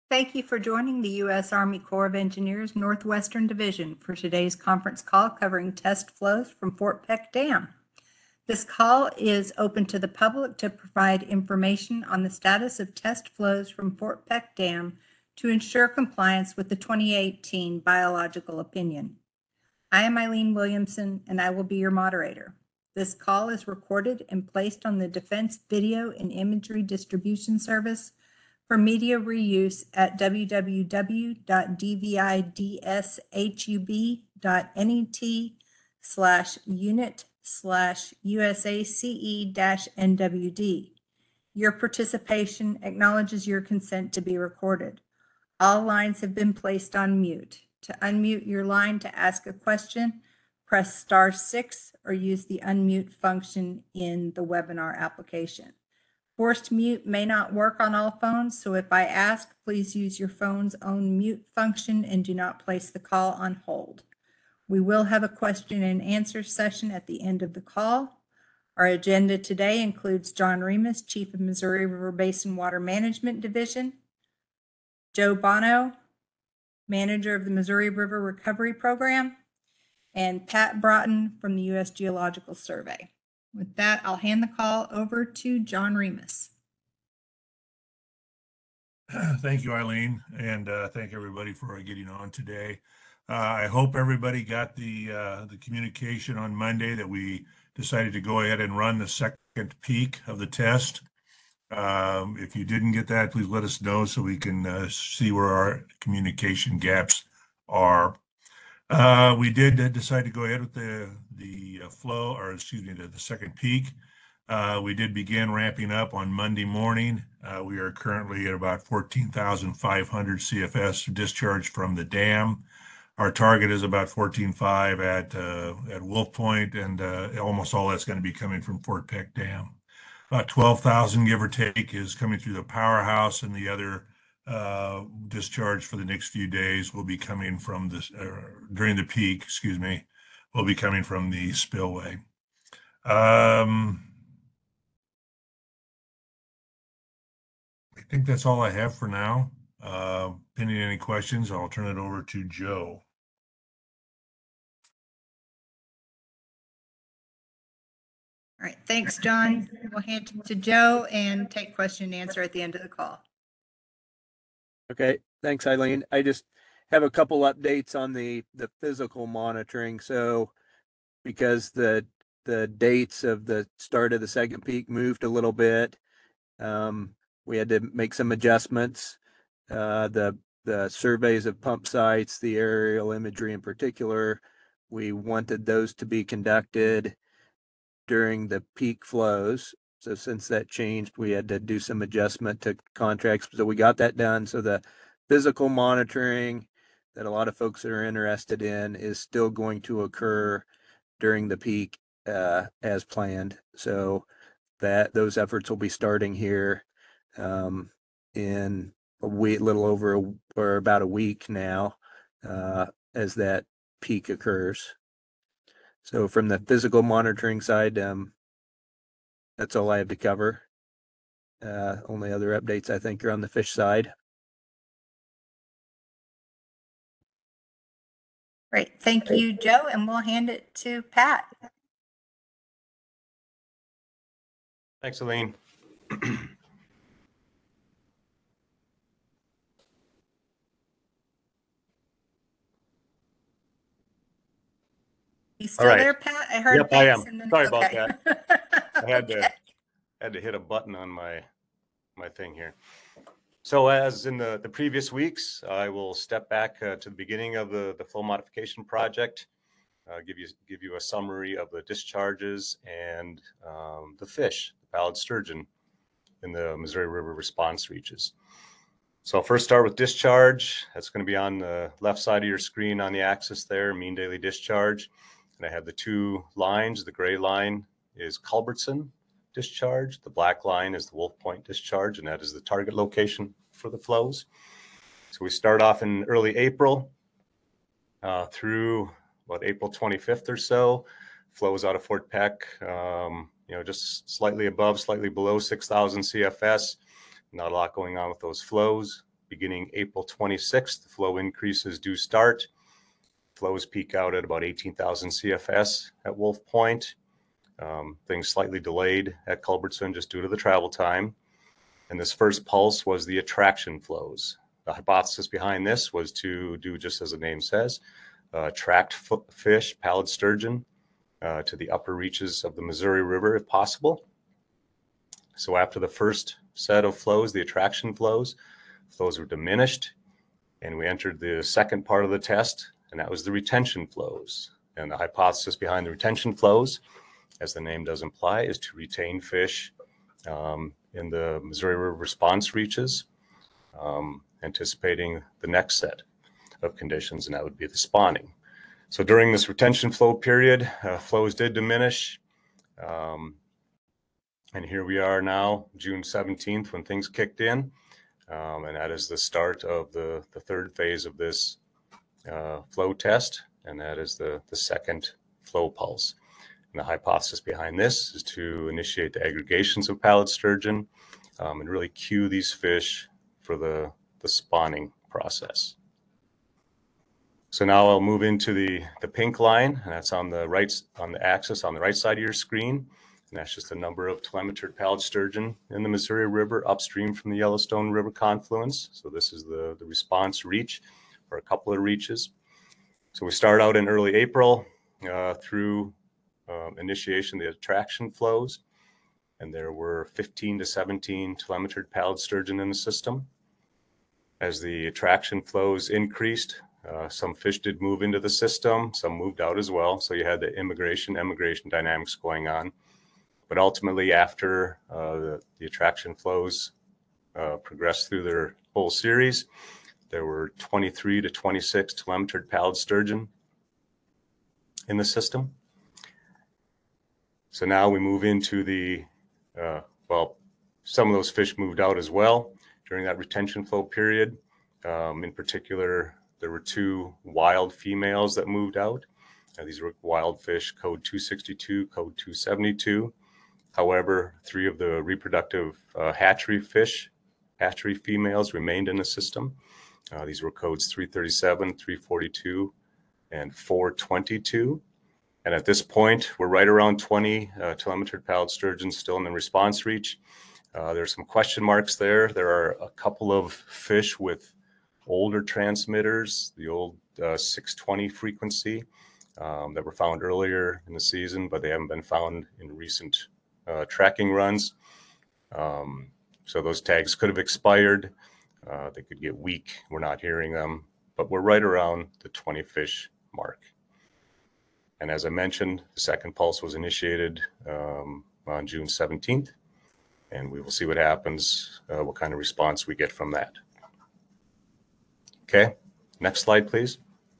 Thank you for joining the U.S. Army Corps of Engineers Northwestern Division for today's conference call covering test flows from Fort Peck Dam. This call is open to the public to provide information on the status of test flows from Fort Peck Dam to ensure compliance with the 2018 biological opinion. I am Eileen Williamson, and I will be your moderator. This call is recorded and placed on the Defense Video and Imagery Distribution Service for media reuse at www.dvidshub.net/unit/USACE-NWD. Your participation acknowledges your consent to be recorded. All lines have been placed on mute. To unmute your line to ask a question, press *6 or use the unmute function in the webinar application. Forced mute may not work on all phones, so if I ask, please use your phone's own mute function and do not place the call on hold. We will have a question and answer session at the end of the call. Our agenda today includes John Remus, Chief of Missouri River Basin Water Management Division, Joe Bono, Manager of the Missouri River Recovery Program, and Pat Broughton from the U.S. Geological Survey. With that, I'll hand the call over to John Remus. Thank you, Eileen, and thank everybody for getting on today. I hope everybody got the communication on Monday that we decided to go ahead and run the second peak of the test. If you didn't get that, please let us know so we can see where our communication gaps are. We did decide to go ahead with the flow, or excuse me, the second peak. We did begin ramping up on Monday morning. We are currently at about 14,500 CFS discharged from the dam. Our target is about 14.5 at Wolf Point, and almost all that's going to be coming from Fort Peck Dam. About 12,000, give or take, is coming through the powerhouse, and the other discharge for the next few days will be coming from this during the peak, will be coming from the spillway. I think that's all I have for now. Pending any questions, I'll turn it over to Joe. All right, thanks, John. We'll hand it to Joe and take question and answer at the end of the call. Okay, thanks, Eileen. I just have a couple updates on the physical monitoring. So because the dates of the start of the second peak moved a little bit, we had to make some adjustments. The surveys of pump sites, the aerial imagery in particular, we wanted those to be conducted during the peak flows. So since that changed, we had to do some adjustment to contracts. So we got that done. So the physical monitoring that a lot of folks are interested in is still going to occur during the peak as planned. So those efforts will be starting here in a week, little over or about a week now, as that peak occurs. So from the physical monitoring side, that's all I have to cover. Only other updates I think are on the fish side. Great, thank you, Joe, and we'll hand it to Pat. Thanks, Eileen. You still there, Pat? I heard. Yep, I am. Sorry about okay. that. I had to hit a button on my thing here. So as in the previous weeks, I will step back to the beginning of the flow modification project, give you a summary of the discharges and the fish, the pallid sturgeon in the Missouri River response reaches. So I'll first start with discharge. That's going to be on the left side of your screen on the axis there, mean daily discharge. And I have the two lines. The gray line is Culbertson discharge. The black line is the Wolf Point discharge, and that is the target location for the flows. So we start off in early April through about April 25th or so. Flows out of Fort Peck, just slightly above, slightly below 6,000 CFS. Not a lot going on with those flows. beginning April 26th. The flow increases do start. Flows peak out at about 18,000 CFS at Wolf Point. Things slightly delayed at Culbertson just due to the travel time. And this first pulse was the attraction flows. The hypothesis behind this was to do just as the name says, attract fish, pallid sturgeon, to the upper reaches of the Missouri River if possible. So after the first set of flows, the attraction flows were diminished, and we entered the second part of the test, and that was the retention flows. And the hypothesis behind the retention flows, as the name does imply, is to retain fish in the Missouri River response reaches, anticipating the next set of conditions, and that would be the spawning. So during this retention flow period, flows did diminish. And here we are now, June 17th, when things kicked in. And that is the start of the third phase of this flow test, and that is the second flow pulse. And the hypothesis behind this is to initiate the aggregations of pallid sturgeon and really cue these fish for the spawning process. So now I'll move into the pink line, and that's on the right, on the axis on the right side of your screen. And that's just the number of telemetered pallid sturgeon in the Missouri River upstream from the Yellowstone River confluence. So this is the response reach, or a couple of reaches. So we start out in early April through initiation, the attraction flows. And there were 15 to 17 telemetered pallid sturgeon in the system. As the attraction flows increased, some fish did move into the system, some moved out as well. So you had the immigration-emigration dynamics going on. But ultimately, after the attraction flows progressed through their whole series, there were 23 to 26 telemetered pallid sturgeon in the system. So now we move into the, some of those fish moved out as well during that retention flow period. In particular, there were 2 wild females that moved out. These were wild fish, code 262, code 272. However, 3 of the reproductive hatchery females remained in the system. These were codes 337, 342, and 422. And at this point, we're right around 20 telemetered pallid sturgeon still in the response reach. There's some question marks there. There are a couple of fish with older transmitters, the old 620 frequency that were found earlier in the season, but they haven't been found in recent tracking runs. So those tags could have expired. They could get weak. We're not hearing them, but we're right around the 20 fish mark. And as I mentioned, the second pulse was initiated on June 17th, and we will see what happens, what kind of response we get from that. Okay, next slide, please.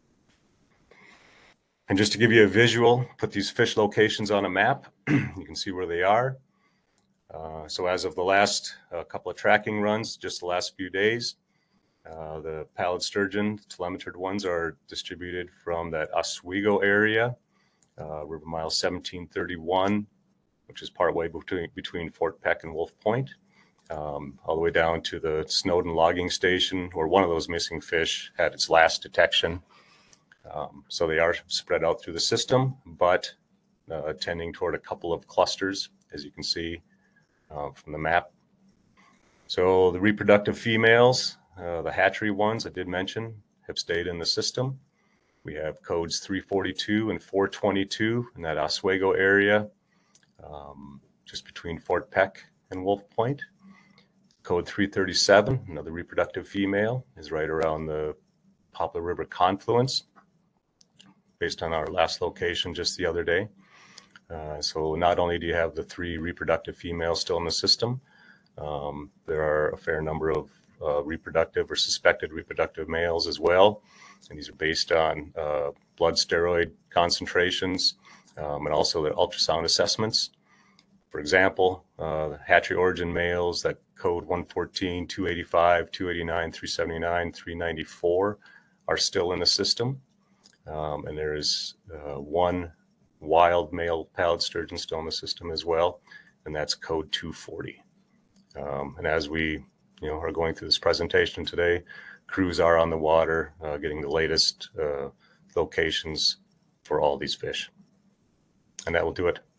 And just to give you a visual, put these fish locations on a map. You can see where they are. So as of the last couple of tracking runs, just the last few days, the pallid sturgeon, telemetered ones, are distributed from that Oswego area, river mile 1731, which is partway between Fort Peck and Wolf Point, all the way down to the Snowden logging station, where one of those missing fish had its last detection. So they are spread out through the system, but tending toward a couple of clusters, as you can see from the map. So the reproductive females, the hatchery ones I did mention, have stayed in the system. We have codes 342 and 422 in that Oswego area, just between Fort Peck and Wolf Point. Code 337, another reproductive female, is right around the Poplar River confluence, based on our last location just the other day. So not only do you have the 3 reproductive females still in the system, there are a fair number of reproductive or suspected reproductive males as well. And these are based on blood steroid concentrations and also the ultrasound assessments. For example, hatchery origin males that code 114, 285, 289, 379, 394 are still in the system. And there is 1 wild male pallid sturgeon still in the system as well, and that's code 240. And as we are going through this presentation today. Crews are on the water, getting the latest locations for all these fish. And that will do it.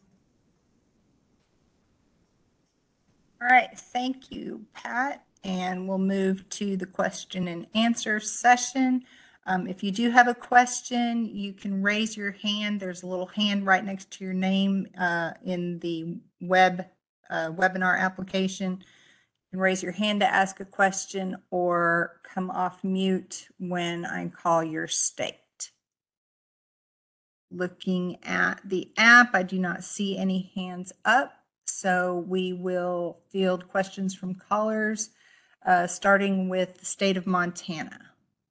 All right, thank you, Pat. And we'll move to the question and answer session. If you do have a question, you can raise your hand. There's a little hand right next to your name in the webinar application. You can raise your hand to ask a question or come off mute when I call your state. Looking at the app, I do not see any hands up. So we will field questions from callers, starting with the state of Montana.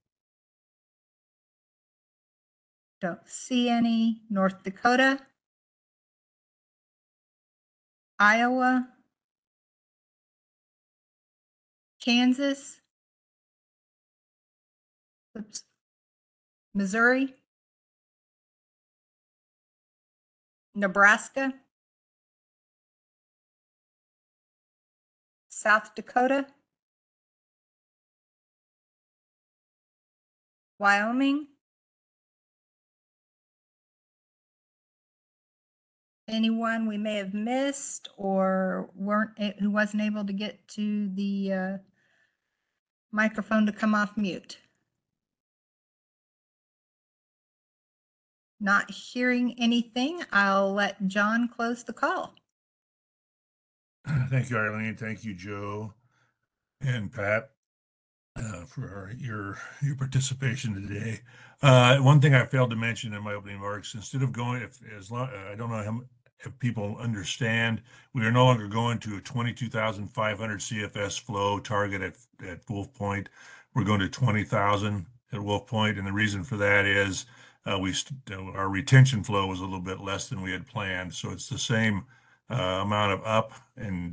Don't see any. North Dakota, Iowa, Kansas, oops, Missouri, Nebraska, South Dakota, Wyoming, anyone we may have missed or who wasn't able to get to the microphone to come off mute. Not hearing anything, I'll let John close the call. Thank you, Arlene. Thank you, Joe and Pat, for your participation today. One thing I failed to mention in my opening remarks, instead of going, I don't know if people understand, we are no longer going to a 22,500 CFS flow target at Wolf Point. We're going to 20,000 at Wolf Point, and the reason for that is our retention flow was a little bit less than we had planned, so it's the same amount of up and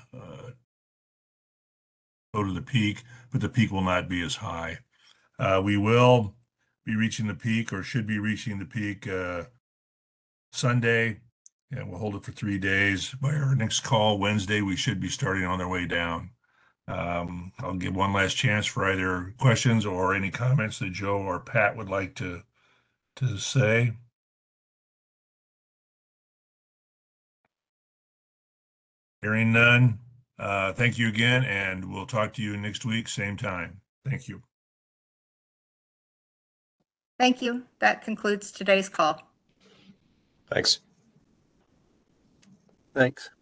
go to the peak, but the peak will not be as high. We will be reaching the peak, or should be reaching the peak Sunday, and we'll hold it for 3 days. By our next call Wednesday, we should be starting on their way down. I'll give one last chance for either questions or any comments that Joe or Pat would like to say. Hearing none, thank you again, and we'll talk to you next week, same time. Thank you. Thank you. That concludes today's call. Thanks. Thanks.